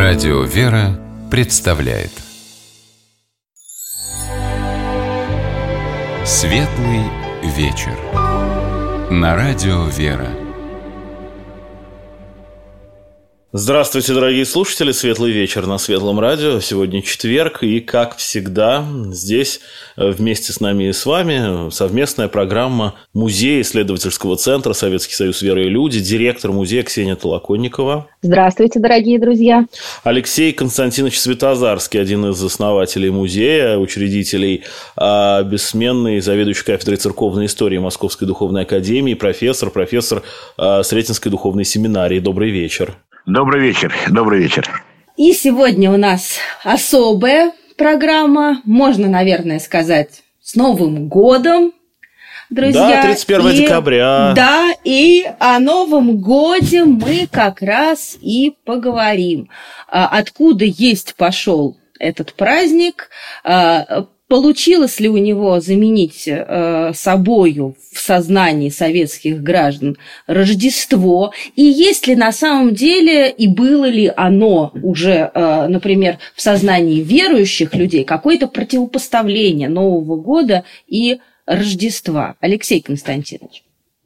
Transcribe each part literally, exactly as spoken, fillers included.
Радио «Вера» представляет Светлый вечер на Радио «Вера». Здравствуйте, дорогие слушатели! Светлый вечер на Светлом радио. Сегодня четверг, и, как всегда, здесь вместе с нами и с вами совместная программа Музея исследовательского центра «Советский союз. Вера и люди», директор музея Ксения Толоконникова. Здравствуйте, дорогие друзья! Алексей Константинович Светозарский, один из основателей музея, учредителей, бессменный заведующий кафедрой церковной истории Московской духовной академии, профессор, профессор Сретенской духовной семинарии. Добрый вечер! Добрый вечер, добрый вечер. И сегодня у нас особая программа, можно, наверное, сказать, с Новым годом, друзья. Да, тридцать первого и, декабря. Да, и о Новом годе мы как раз и поговорим. Откуда есть пошел этот праздник, получилось ли у него заменить э, собою в сознании советских граждан Рождество, и есть ли на самом деле, и было ли оно уже, э, например, в сознании верующих людей какое-то противопоставление Нового года и Рождества? Алексей Константинович.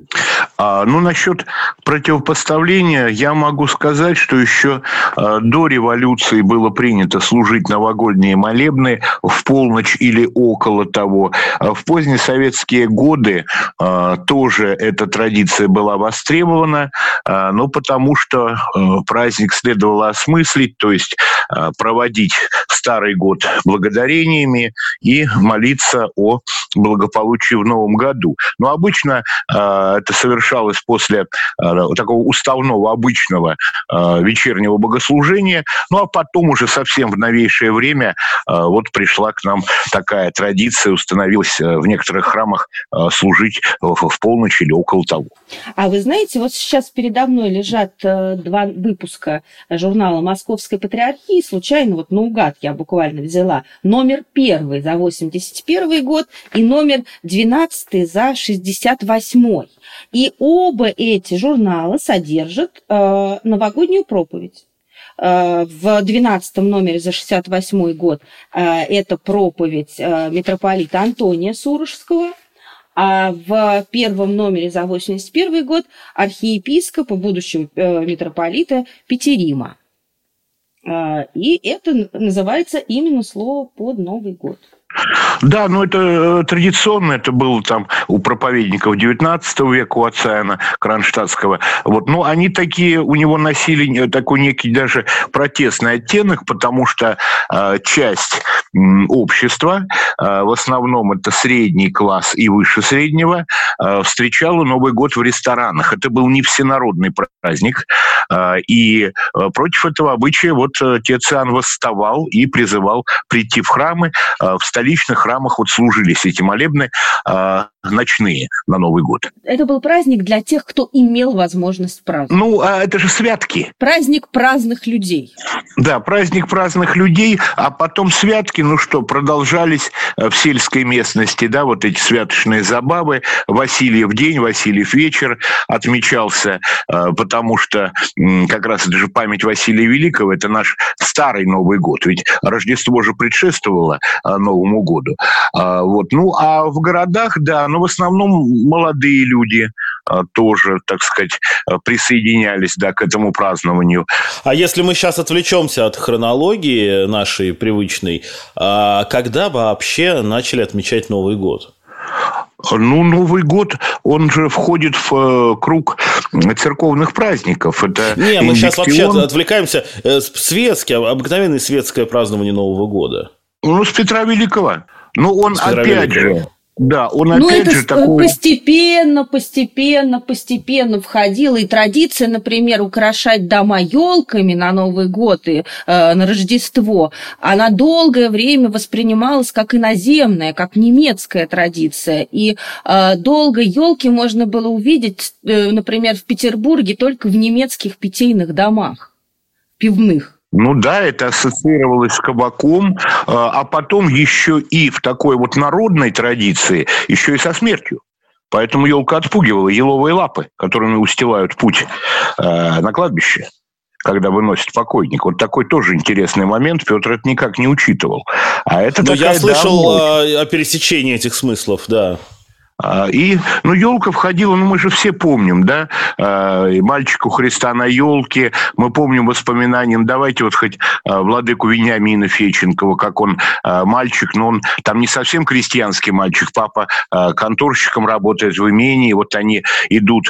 А, ну, насчет противопоставления я могу сказать, что еще а, до революции было принято служить новогодние молебны в полночь или около того. А в поздние советские годы а, тоже эта традиция была востребована, а, но потому что а, праздник следовало осмыслить, то есть а, проводить старый год благодарениями и молиться о благополучии в новом году. Но обычно а, это совершалось после э, такого уставного, обычного э, вечернего богослужения. Ну, а потом уже совсем в новейшее время э, вот пришла к нам такая традиция, установилась э, в некоторых храмах э, служить в, в полночь или около того. А вы знаете, вот сейчас передо мной лежат э, два выпуска журнала Московской Патриархии. Случайно, вот наугад я буквально взяла номер первый за восемьдесят первый год и номер двенадцатый за шестьдесят восьмой. И оба эти журнала содержат э, новогоднюю проповедь. Э, в двенадцатом номере за шестьдесят восьмой год э, это проповедь э, митрополита Антония Сурожского, а в первом номере за восемьдесят первый год архиепископа, будущего э, митрополита Петерима. Э, и это называется именно слово «под Новый год». Да, ну это традиционно, это было там у проповедников девятнадцатого века, у отца Иоанна Кронштадтского. Вот. Но они такие, у него носили такой некий даже протестный оттенок, потому что э, часть э, общества, э, в основном это средний класс и выше среднего, э, встречала Новый год в ресторанах. Это был не всенародный праздник, э, и э, против этого обычая вот отец Иоанн восставал и призывал прийти в храмы, э, в столичных храмах вот служились эти молебны э, ночные на Новый год. Это был праздник для тех, кто имел возможность праздновать. Ну, а это же святки. Праздник праздных людей. Да, праздник праздных людей, а потом святки, ну что, продолжались в сельской местности, да, вот эти святочные забавы. Васильев день, Васильев вечер отмечался, э, потому что э, как раз это же память Василия Великого, это наш старый Новый год, ведь Рождество же предшествовало э, Новому году. А, вот. Ну, а в городах, да, но в основном молодые люди а, тоже, так сказать, присоединялись, да, к этому празднованию. А если мы сейчас отвлечемся от хронологии нашей привычной, а когда вообще начали отмечать Новый год? Ну, Новый год, он же входит в э, круг церковных праздников. Это Не, мы индикцион... сейчас вообще отвлекаемся. Светский, обыкновенное светское празднование Нового года. Ну, с Петра Великого. Ну, он опять же... Да, он ну, опять это же такой... постепенно, постепенно, постепенно входила. И традиция, например, украшать дома елками на Новый год и э, на Рождество, она долгое время воспринималась как иноземная, как немецкая традиция. И э, долго елки можно было увидеть, э, например, в Петербурге только в немецких питейных домах, пивных. Ну да, это ассоциировалось с кабаком, а потом еще и в такой вот народной традиции, еще и со смертью. Поэтому елка отпугивала еловые лапы, которыми устилают путь на кладбище. когда выносят покойник. Вот такой тоже интересный момент. Петр это никак не учитывал. А это Но такая я слышал давняя... о, о пересечении этих смыслов, да. И, ну, елка входила, ну, мы же все помним, да, и «Мальчик у Христа на елке», мы помним воспоминания, давайте вот хоть владыку Вениамина Феченкова, как он мальчик, но он там не совсем крестьянский мальчик, папа конторщиком работает в имении, вот они идут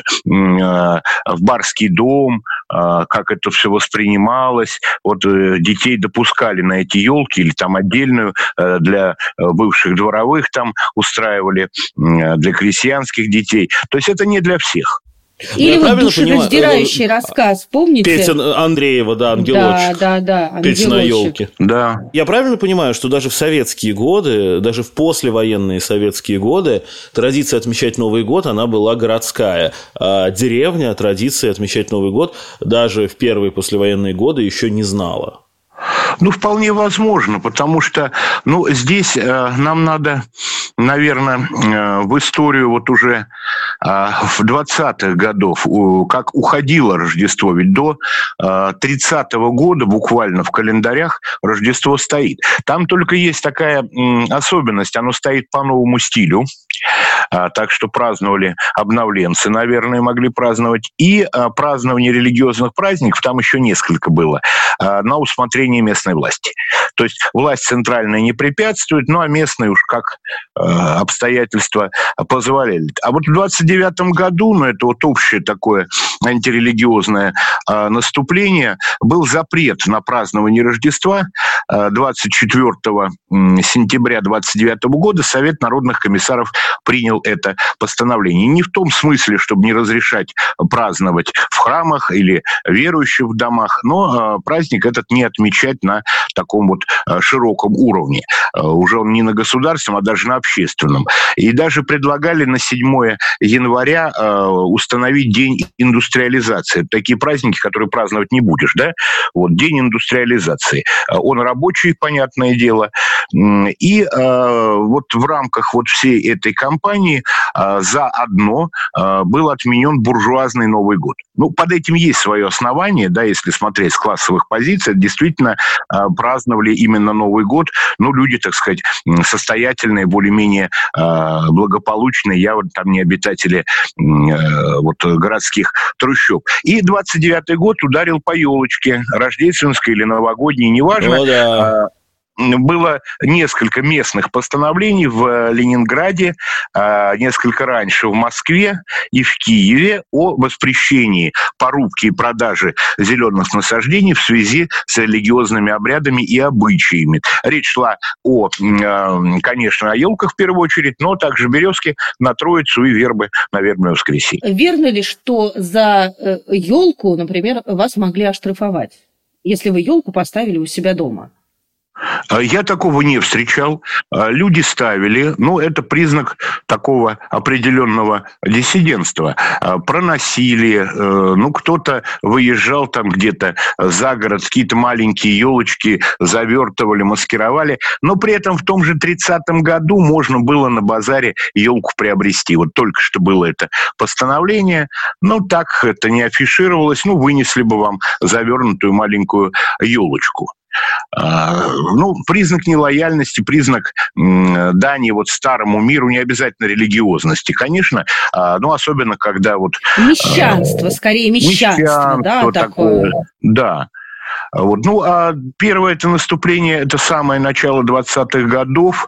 в барский дом, как это все воспринималось, вот детей допускали на эти елки или там отдельную для бывших дворовых там устраивали, для крестьянских детей. То есть это не для всех. Или я вот душераздирающий понимаю, рассказ, помните? Песен Андреева, да, «Ангелочек». Да, да, да. «Песня на елке». Да. Я правильно понимаю, что даже в советские годы, даже в послевоенные советские годы традиция отмечать Новый год, она была городская. А деревня традиции отмечать Новый год даже в первые послевоенные годы еще не знала. Ну, вполне возможно, потому что, ну, здесь э, нам надо, наверное, э, в историю вот уже э, в двадцатых годов, э, как уходило Рождество, ведь до э, тридцатого года буквально в календарях Рождество стоит. Там только есть такая э, особенность, оно стоит по новому стилю, э, так что праздновали обновленцы, наверное, могли праздновать, и э, празднование религиозных праздников, там еще несколько было, э, на усмотрение местной власти. То есть власть центральная не препятствует, ну а местные уж как э, обстоятельства позволяли. А вот в двадцать девятом году, ну это вот общее такое антирелигиозное э, наступление, был запрет на празднование Рождества. Э, двадцать четвёртого сентября двадцать девятого года Совет народных комиссаров принял это постановление. Не в том смысле, чтобы не разрешать праздновать в храмах или верующих в домах, но э, праздник этот не отмечать на таком вот широком уровне. Уже он не на государственном, а даже на общественном. И даже предлагали на седьмое января установить день индустриализации. Такие праздники, которые праздновать не будешь, да? Вот, день индустриализации. Он рабочий, понятное дело. И вот в рамках вот всей этой кампании заодно был отменен буржуазный Новый год. Ну, под этим есть свое основание, да, если смотреть с классовых позиций, это действительно праздновали именно Новый год, ну, люди, так сказать, состоятельные, более-менее благополучные, я вот там не обитатели вот городских трущоб. И двадцать девятый год ударил по елочке, рождественской или новогодней, неважно. Ну, да. Было несколько местных постановлений в Ленинграде, несколько раньше в Москве и в Киеве о воспрещении порубки и продажи зеленых насаждений в связи с религиозными обрядами и обычаями. Речь шла о, конечно, о елках в первую очередь, но также березки на Троицу и вербы на Вербное воскресенье. Верно ли, что за елку, например, вас могли оштрафовать, если вы елку поставили у себя дома? Я такого не встречал. Люди ставили, ну, это признак такого определенного диссидентства. Проносили, ну, кто-то выезжал там где-то за город, какие-то маленькие елочки завертывали, маскировали, но при этом в том же тридцатом году можно было на базаре елку приобрести. Вот только что было это постановление, но так это не афишировалось, ну, вынесли бы вам завернутую маленькую елочку. Ну, признак нелояльности, признак дани вот старому миру, не обязательно религиозности, конечно, но особенно когда вот... Мещанство, скорее мещанство, мещанство да, такое. такое. Да. Вот. Ну, а первое это наступление, это самое начало двадцатых годов.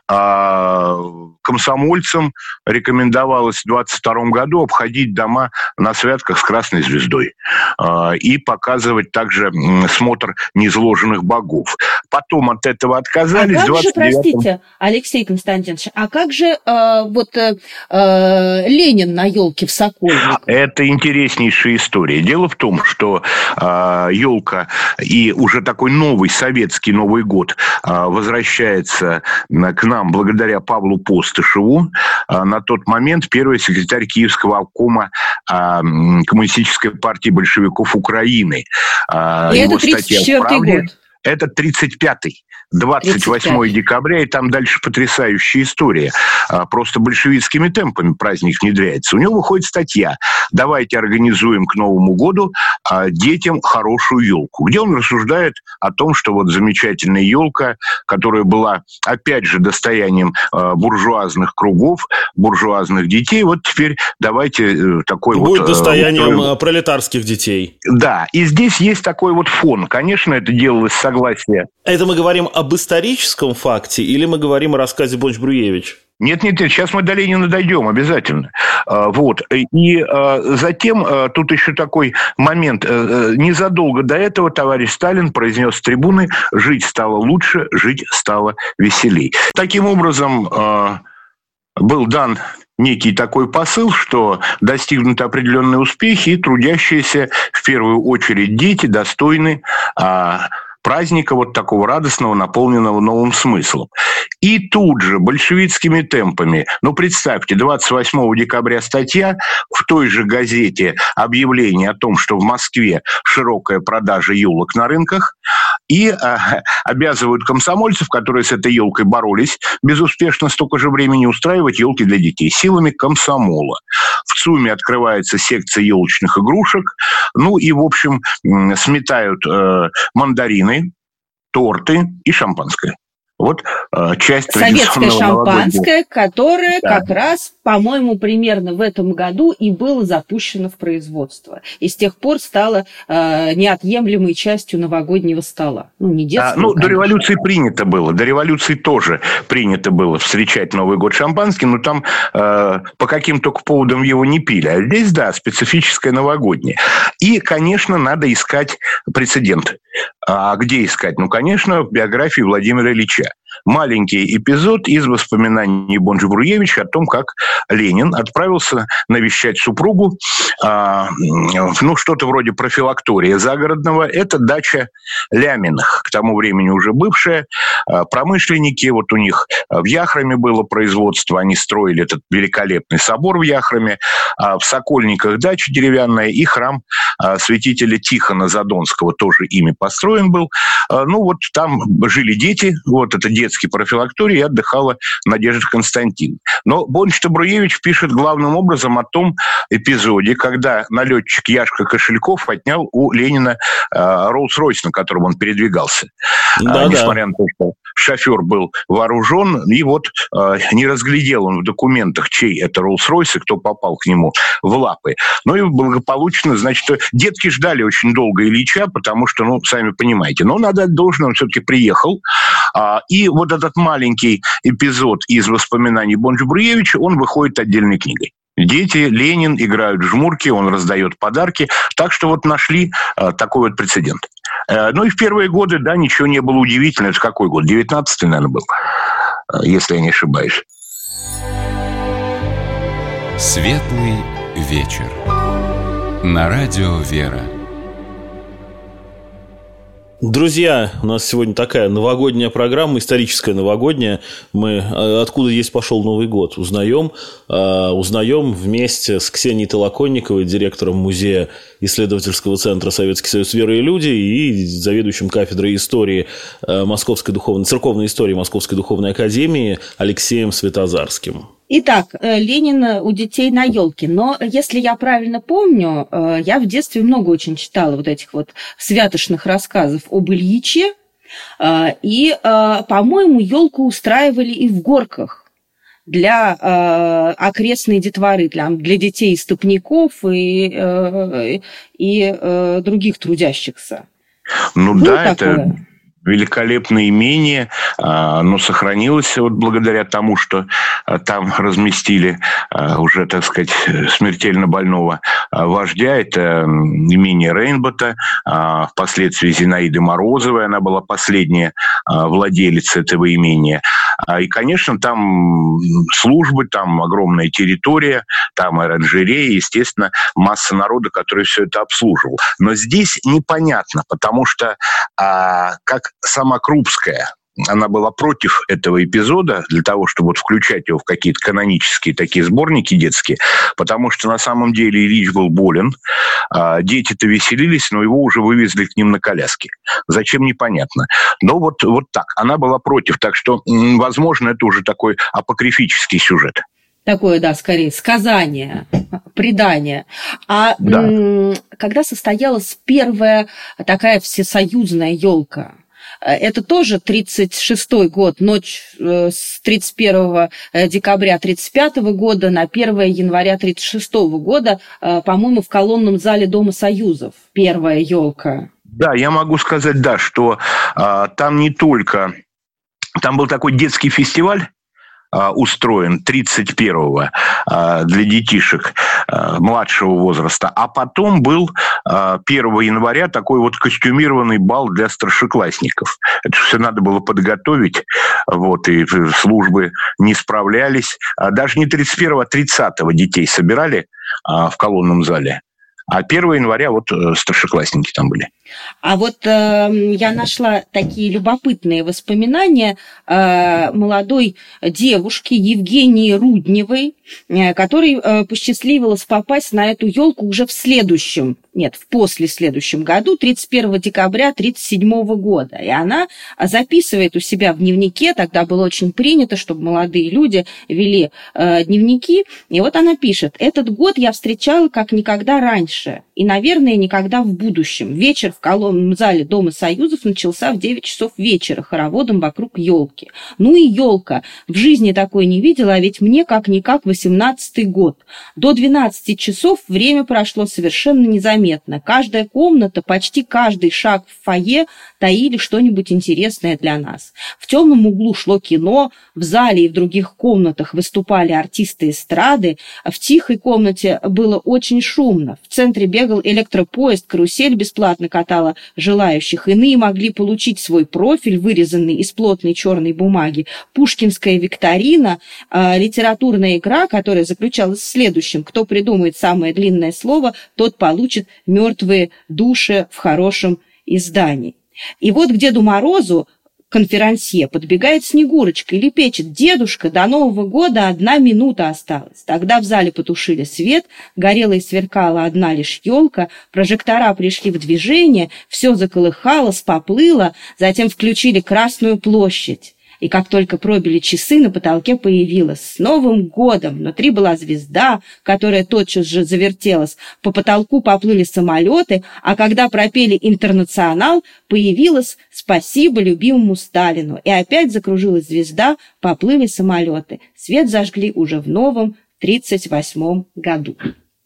А комсомольцам рекомендовалось в двадцать втором году обходить дома на святках с красной звездой а, и показывать также смотр незложенных богов. Потом от этого отказались. А как же, простите, Алексей Константинович, а как же э, вот э, Ленин на елке в Сокольниках? Это интереснейшая история. Дело в том, что э, елка и уже такой новый советский Новый год э, возвращается к нам благодаря Павлу Постышеву. Э, на тот момент первый секретарь Киевского обкома э, Коммунистической партии большевиков Украины. Э, и это тридцать четвёртый год. это тридцать пятый, двадцать восьмое декабря, и там дальше потрясающая история. Просто большевистскими темпами праздник внедряется. У него выходит статья «Давайте организуем к Новому году детям хорошую елку», где он рассуждает о том, что вот замечательная елка, которая была, опять же, достоянием буржуазных кругов, буржуазных детей, вот теперь давайте такой Будет вот... Будет достоянием устроим... пролетарских детей. Да, и здесь есть такой вот фон. Конечно, это делалось с согласия. Это мы говорим об историческом факте или мы говорим о рассказе Бонч-Бруевич? Нет, нет, нет, сейчас мы до Ленина дойдем обязательно. Вот. И затем тут еще такой момент. Незадолго до этого товарищ Сталин произнес с трибуны: «Жить стало лучше, жить стало веселей». Таким образом, был дан некий такой посыл, что достигнуты определенные успехи, и трудящиеся, в первую очередь дети, достойны а, праздника вот такого радостного, наполненного новым смыслом. И тут же большевистскими темпами, ну, представьте, двадцать восьмого декабря статья, в той же газете объявление о том, что в Москве широкая продажа елок на рынках, и а, обязывают комсомольцев, которые с этой елкой боролись безуспешно столько же времени, устраивать елки для детей силами комсомола. В ЦУМе открывается секция елочных игрушек, ну и, в общем, сметают э, мандарины, торты и шампанское. Вот э, часть советское шампанское, которое да. как раз, по-моему, примерно в этом году и было запущено в производство. И с тех пор стало э, неотъемлемой частью новогоднего стола. Ну, не детского, а, ну, конечно. До революции принято было. До революции тоже принято было встречать Новый год шампанским, но там э, по каким только поводам его не пили. А здесь, да, специфическое новогоднее. И, конечно, надо искать прецедент. А где искать? Ну, конечно, в биографии Владимира Ильича. Маленький эпизод из воспоминаний Бонч-Бруевича о том, как Ленин отправился навещать супругу, э, ну, что-то вроде профилактория загородного. Это дача Ляминых, к тому времени уже бывшая. Э, промышленники, вот у них в Яхроме было производство, они строили этот великолепный собор в Яхроме. А в Сокольниках дача деревянная и храм э, святителя Тихона Задонского, тоже ими построен был. Э, ну, вот там жили дети, вот это детский профилакторий, и отдыхала Надежда Константиновна. Но Бонч-Бруевич пишет главным образом о том эпизоде, когда налетчик Яшка Кошельков отнял у Ленина э, Роллс-Ройс, на котором он передвигался. Да, а, несмотря на то, что шофер был вооружен, и вот э, не разглядел он в документах, чей это Роллс-Ройс и кто попал к нему в лапы. Ну и благополучно, значит, детки ждали очень долго Ильича, потому что, ну, сами понимаете, но надо отдать должное, он все-таки приехал. А, и вот этот маленький эпизод из воспоминаний Бонч-Бруевича, он выходит отдельной книгой. Дети, Ленин играют в жмурки, он раздает подарки. Так что вот нашли а, такой вот прецедент. А, ну и в первые годы, да, ничего не было удивительного. Это какой год? девятнадцатый, наверное, был, если я не ошибаюсь. Светлый вечер. На радио «Вера». Друзья, у нас сегодня такая новогодняя программа, историческая новогодняя. Мы откуда есть пошел Новый год узнаем, узнаем вместе с Ксенией Толоконниковой, директором музея исследовательского центра «Советский Союз веры и люди» и заведующим кафедрой истории Московской духовной, церковной истории Московской духовной академии Алексеем Светозарским. Итак, Ленин у детей на елке. Но, если я правильно помню, я в детстве много очень читала вот этих вот святошных рассказов об Ильиче. И, по-моему, елку устраивали и в Горках для окрестной детворы, для, для детей-стопников и, и других трудящихся. Ну Было да, такое? это... великолепное имение, оно сохранилось вот благодаря тому, что там разместили уже, так сказать, смертельно больного вождя. Это имение Рейнбота, впоследствии Зинаиды Морозовой, она была последняя владелица этого имения. И, конечно, там службы, там огромная территория, там оранжерея, естественно, масса народа, который все это обслуживал. Но здесь непонятно, потому что как сама Крупская она была против этого эпизода для того, чтобы вот включать его в какие-то канонические такие сборники детские, потому что на самом деле Ильич был болен, дети-то веселились, но его уже вывезли к ним на коляске. Зачем, непонятно. Но вот, вот так, она была против, так что, возможно, это уже такой апокрифический сюжет. Такое, да, скорее, сказание, предание. А да. м- когда состоялась первая такая всесоюзная елка? Это тоже тридцать шестой год, ночь с тридцать первого декабря тридцать пятого года на первое января тридцать шестого года, по-моему, в колонном зале Дома Союзов. Первая елка. Да, я могу сказать, да, что а, там не только... Там был такой детский фестиваль, устроен тридцать первого для детишек младшего возраста, а потом был первого января такой вот костюмированный бал для старшеклассников. Это все надо было подготовить, вот, и службы не справлялись. Даже не тридцать первого, а тридцатого детей собирали в колонном зале. А первого января вот старшеклассники там были. А вот э, я нашла такие любопытные воспоминания э, молодой девушки Евгении Рудневой, э, которой э, посчастливилось попасть на эту елку уже в следующем, нет, в послеследующем году, тридцать первого декабря тридцать седьмого года. И она записывает у себя в дневнике, тогда было очень принято, чтобы молодые люди вели э, дневники, и вот она пишет: «Этот год я встречала как никогда раньше, и, наверное, никогда в будущем. Вечер в колонном зале Дома Союзов начался в девять часов вечера хороводом вокруг елки. Ну и елка. В жизни такой не видела, а ведь мне как-никак восемнадцатый год. До двенадцати часов время прошло совершенно незаметно. Каждая комната, почти каждый шаг в фойе таили что-нибудь интересное для нас. В темном углу шло кино, в зале и в других комнатах выступали артисты эстрады, в тихой комнате было очень шумно. В центре бегал электропоезд, карусель бесплатно катала желающих. Иные могли получить свой профиль, вырезанный из плотной черной бумаги. Пушкинская викторина, э, литературная игра, которая заключалась в следующем: кто придумает самое длинное слово, тот получит мертвые души в хорошем издании». И вот к Деду Морозу, конферансье, подбегает Снегурочка и лепечет: «Дедушка, до Нового года одна минута осталась». Тогда в зале потушили свет, горела и сверкала одна лишь елка, прожектора пришли в движение, все заколыхалось, поплыло, затем включили Красную площадь. И как только пробили часы, на потолке появилась: «С Новым годом!» Внутри была звезда, которая тотчас же завертелась. По потолку поплыли самолеты, а когда пропели «Интернационал», появилось «Спасибо любимому Сталину». И опять закружилась звезда, поплыли самолеты. Свет зажгли уже в новом тридцать восьмом году.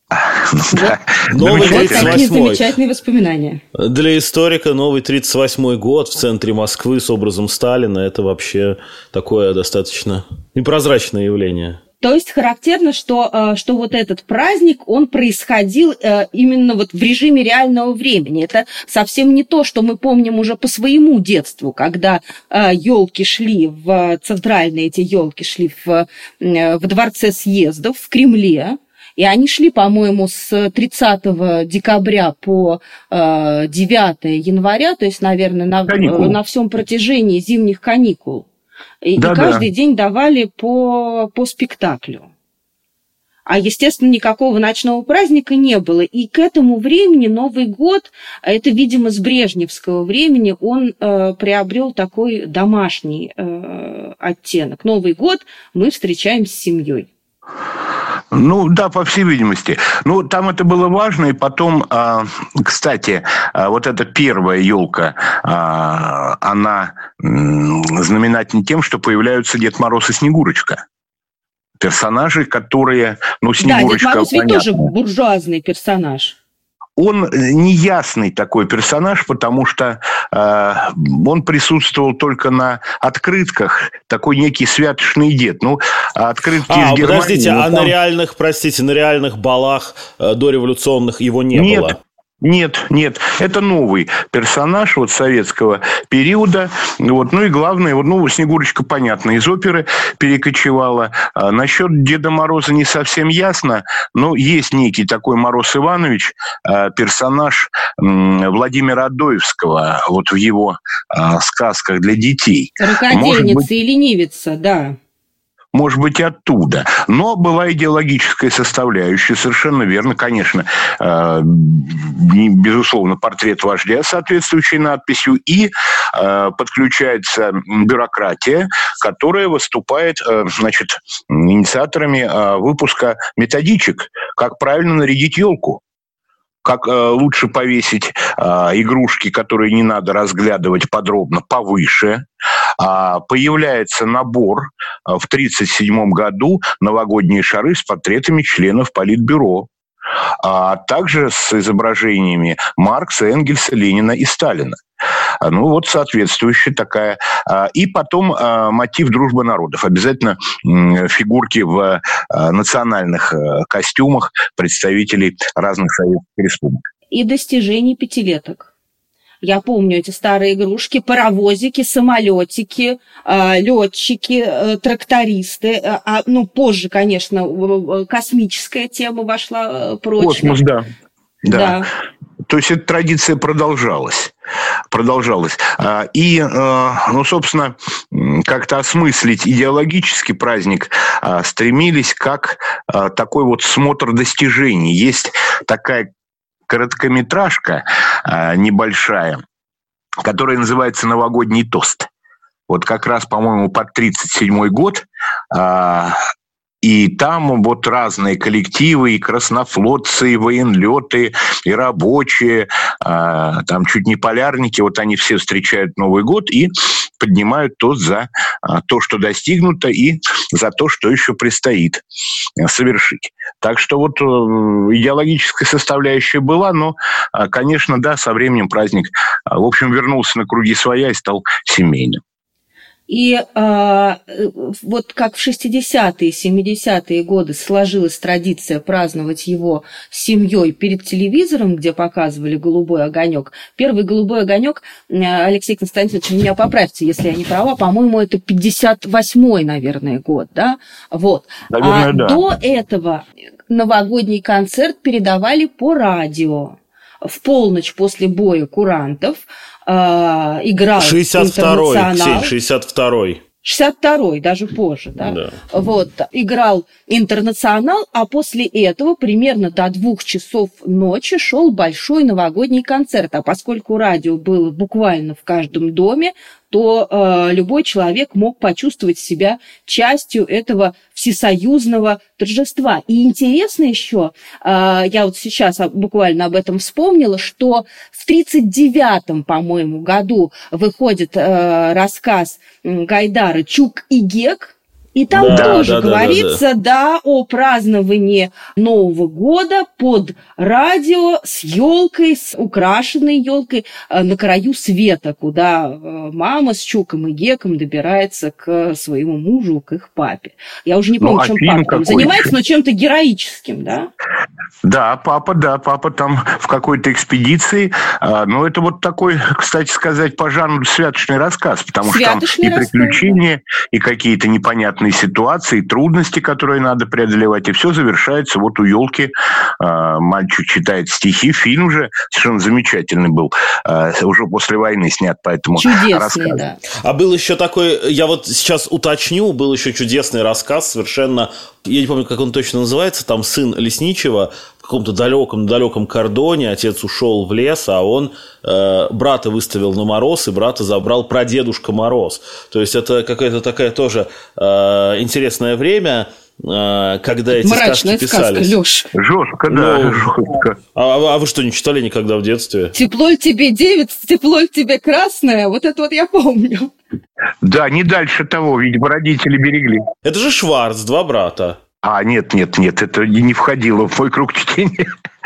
Да. Новый тридцать восьмой. Такие замечательные воспоминания. Для историка новый тридцать восьмой год в центре Москвы с образом Сталина — это вообще такое достаточно непрозрачное явление. То есть характерно, что, что вот этот праздник, он происходил именно вот в режиме реального времени. Это совсем не то, что мы помним уже по своему детству, когда елки шли в центральные, эти елки шли в, в Дворце съездов, в Кремле. И они шли, по-моему, с тридцатого декабря по э, девятого января, то есть, наверное, на, на всем протяжении зимних каникул. И, да, и каждый да. день давали по, по спектаклю. А, естественно, никакого ночного праздника не было. И к этому времени Новый год, это, видимо, с брежневского времени, он э, приобрел такой домашний э, оттенок. Новый год мы встречаем с семьей. Ну, да, по всей видимости. Ну, там это было важно. И потом, кстати, вот эта первая елка, она знаменательна тем, что появляются Дед Мороз и Снегурочка. Персонажи, которые... Ну, Снегурочка, да, Дед Мороз ведь тоже буржуазный персонаж. Он неясный такой персонаж, потому что э, он присутствовал только на открытках, такой некий святочный дед. Ну, открытки а, из Германии... подождите, а там... на реальных, простите, на реальных балах э, дореволюционных его не Нет. было? Нет, нет, это новый персонаж вот советского периода. Вот. Ну и главное, вот, ну, Снегурочка, понятно, из оперы перекочевала. А насчет Деда Мороза не совсем ясно, но есть некий такой Мороз Иванович, персонаж Владимира Адоевского вот в его сказках для детей. «Рукодельница и ленивица», да. Может быть, оттуда. Но была идеологическая составляющая, совершенно верно. Конечно, безусловно, портрет вождя с соответствующей надписью. И подключается бюрократия, которая выступает, значит, инициаторами выпуска методичек, как правильно нарядить елку. Как э, лучше повесить э, игрушки, которые не надо разглядывать подробно, повыше. А, появляется набор э, в тридцать седьмом году «Новогодние шары» с портретами членов Политбюро, а также с изображениями Маркса, Энгельса, Ленина и Сталина. Ну, вот соответствующая такая. И потом мотив дружбы народов. Обязательно фигурки в национальных костюмах представителей разных советских республик. И достижений пятилеток. Я помню эти старые игрушки, паровозики, самолетики, летчики, трактористы. А, ну, позже, конечно, космическая тема вошла прочно. Космос, да. Да. да. То есть эта традиция продолжалась. Продолжалась. И, ну, собственно, как-то осмыслить идеологический праздник стремились как такой вот смотр достижений. Есть такая короткометражка небольшая, которая называется «Новогодний тост». Вот как раз, по-моему, под тридцать седьмой год. И там вот разные коллективы, и краснофлотцы, и военлеты, и рабочие, там чуть не полярники, вот они все встречают Новый год и поднимают тост за то, что достигнуто, и за то, что еще предстоит совершить. Так что вот идеологическая составляющая была, но, конечно, да, со временем праздник, в общем, вернулся на круги своя и стал семейным. И э, вот как в шестидесятые, семидесятые годы сложилась традиция праздновать его с семьей перед телевизором, где показывали «Голубой огонек». Первый «Голубой огонек», Алексей Константинович, меня поправьте, если я не права, по-моему, это пятьдесят восьмой, наверное, год, да? Вот. Наверное, а да. До этого новогодний концерт передавали по радио. В полночь после боя курантов э, играл шестьдесят второй, «Интернационал». шестьдесят второй. шестьдесят второй, даже позже, да? Да. Вот, играл «Интернационал», а после этого примерно до двух часов ночи шел большой новогодний концерт. А поскольку радио было буквально в каждом доме, то э, любой человек мог почувствовать себя частью этого всесоюзного торжества. И интересно еще, э, я вот сейчас буквально об этом вспомнила, что в тридцать девятом, по-моему, году выходит э, рассказ Гайдара «Чук и Гек», и там да, тоже да, говорится, да, да, да. да, о праздновании Нового года под радио с елкой, с украшенной елкой на краю света, куда мама с Чуком и Геком добирается к своему мужу, к их папе. Я уже не помню, ну, чем папа там занимается, но чем-то героическим, да? Да, папа, да, папа там в какой-то экспедиции. Но это вот такой, кстати сказать, по жанру святочный рассказ, потому святочный что там и приключения, рассказ, да. и какие-то непонятные ситуации, трудности, которые надо преодолевать, и все завершается вот у елки. Мальчик читает стихи, фильм же совершенно замечательный был, уже после войны снят, поэтому чудесный, да. А был еще такой, я вот сейчас уточню, был еще чудесный рассказ совершенно, я не помню, как он точно называется, там сын лесничего в каком-то далеком-далеком кордоне, отец ушел в лес, а он э, брата выставил на мороз, и брата забрал прадедушка Мороз. То есть это какая-то такая тоже э, интересное время, э, когда эти мрачная сказки писались. Сказка, Лёш. Жестко, да, ну, жестко. А, а вы что, не читали никогда в детстве? «Тепло тебе, девиц, тепло тебе, красное», вот это вот я помню. Да, не дальше того, видимо, родители берегли. Это же Шварц, два брата. А, нет, нет, нет, это не входило в мой круг чтения.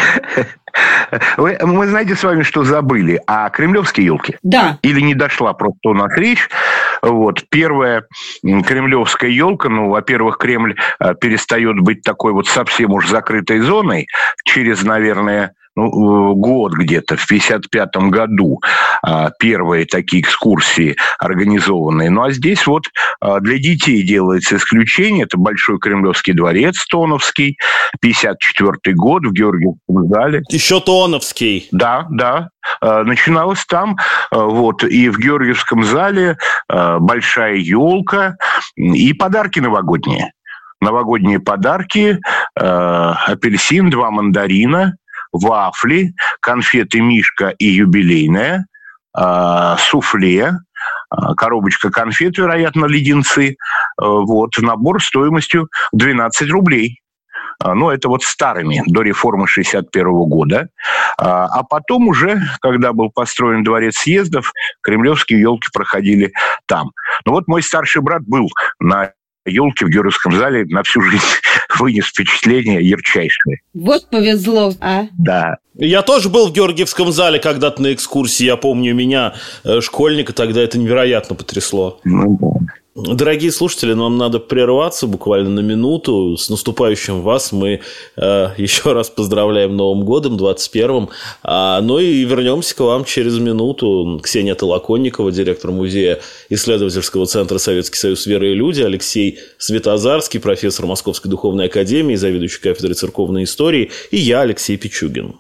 Вы, мы знаете с вами, что забыли? А кремлевские елки? Да. Или не дошла просто у нас речь? Вот. Первая кремлевская елка, ну, во-первых, Кремль перестает быть такой вот совсем уж закрытой зоной через, наверное, ну, год где-то, в пятьдесят пятом году первые такие экскурсии организованные. Ну, а здесь вот Для детей делается исключение. Это Большой Кремлевский дворец Тоновский, пятьдесят четвёртый год в Георгиевском зале. Еще Тоновский. Да, да. Начиналось там. Вот. И в Георгиевском зале большая елка и подарки новогодние. Новогодние подарки, апельсин, два мандарина, вафли, конфеты «Мишка» и юбилейная, суфле, коробочка конфет, вероятно, леденцы. Вот, набор стоимостью двенадцать рублей. Ну, это вот старыми, до реформы шестьдесят первого года. А потом уже, когда был построен дворец съездов, кремлевские елки проходили там. Ну, вот мой старший брат был на елки в Георгиевском зале, на всю жизнь вынес впечатление ярчайшее. Вот повезло, а? Да. Я тоже был в Георгиевском зале когда-то на экскурсии. Я помню, меня, школьника, тогда это невероятно потрясло. Ну, да. Дорогие слушатели, нам надо прерваться буквально на минуту. С наступающим вас мы э, еще раз поздравляем Новым годом, двадцать первым. А, ну и вернемся к вам через минуту. Ксения Толоконникова, директор музея исследовательского центра «Советский союз. Вера и люди», Алексей Светозарский, профессор Московской духовной академии, заведующий кафедрой церковной истории, и я, Алексей Пичугин.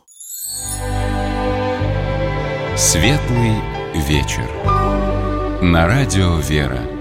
Светлый вечер. На радио «Вера».